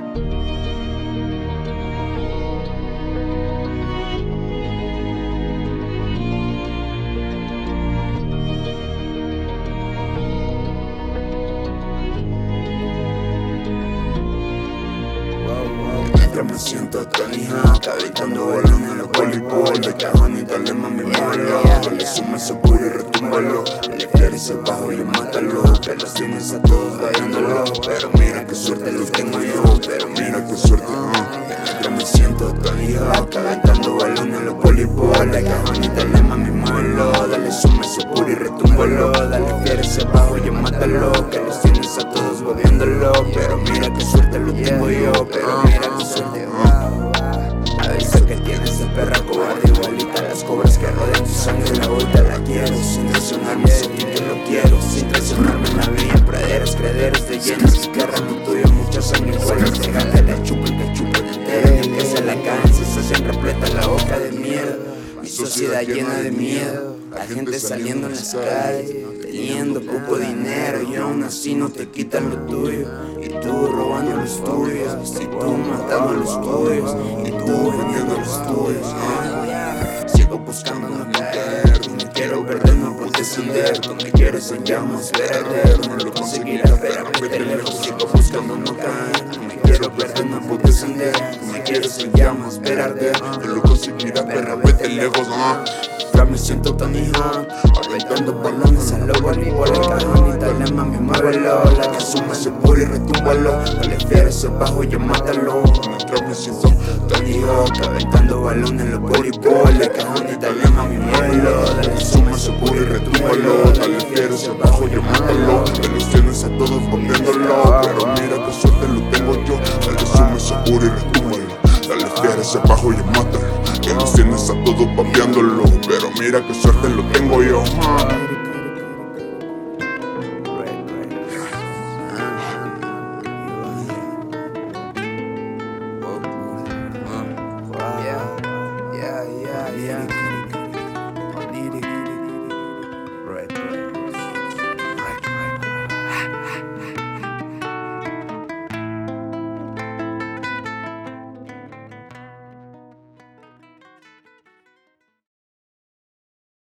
Ya me siento tan hija, cabitando balón en los voleibol. De cajón y dale mami, muévelo. Dale suma ese puro y retúmbalo. Le quieres el bajo y mátalo. Que los tienes a todos bailando. Pero mira qué suerte los tengo yo. Pero mira qué suerte, Ya me siento tan hija, cabitando balón en los voleibol. De cajón y dale mami, muévelo. Dale suma ese puro y retúmbalo. Dale quieres el bajo y mátalo. Que los tienes a todos bailando. Pero mira qué suerte los tengo yo. Pero mira qué suerte. Avisa que tienes el perra cobarde, igualita las cobras que rodean tu sangre. La vuelta la quiero, sin traicionarme, sé que lo quiero. Sin traicionarme en la vía, praderas, crederos de llenos. Que querrán lo tuyo, mucha sangre fuera. Déjate la chupen, que chupen entera. Y que se la caen, se siempre repleta la boca de miedo. Mi sociedad llena de miedo, la gente saliendo en las calles, teniendo poco dinero y aún así no te quitan lo tuyo. Y tú robando los tuyos, y tú matando los tuyos, y tú vendiendo los tuyos. Sigo buscando no caer, no me quiero perder, no puedo descender. Tú me quieres en llamas verdes, no lo conseguirás, pero vete lejos. Sigo buscando no caer, no me quiero perder, no puedo descender. Tú me quieres en llamas verdes, no lo conseguirás, pero vete lejos. Ya me siento tan hija, aventando balones a los voleibol. El cajón y dale mami, muévelo. La que suma ese puro y retúmbalo. Dale fiel ese bajo y mátalo. Ya me siento tan hija, aventando balones en los voleibol. El cajón y dale mami, muévelo. Dale suma ese puro y retúmbalo. Dale fiel ese bajo y mátalo. Que los tienes a